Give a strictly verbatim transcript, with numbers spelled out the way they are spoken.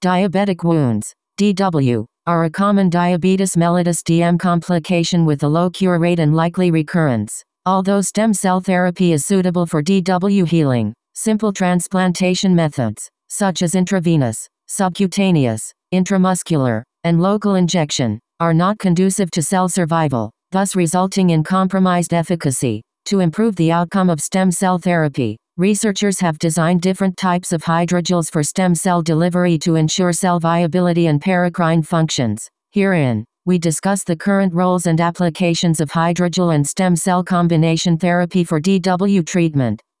Diabetic wounds, D W, are a common diabetes mellitus D M complication with a low cure rate and likely recurrence. Although stem cell therapy is suitable for D W healing, simple transplantation methods, such as intravenous, subcutaneous, intramuscular, and local injection, are not conducive to cell survival, thus resulting in compromised efficacy. To improve the outcome of stem cell therapy, researchers have designed different types of hydrogels for stem cell delivery to ensure cell viability and paracrine functions. Herein, we discuss the current roles and applications of hydrogel and stem cell combination therapy for D W treatment.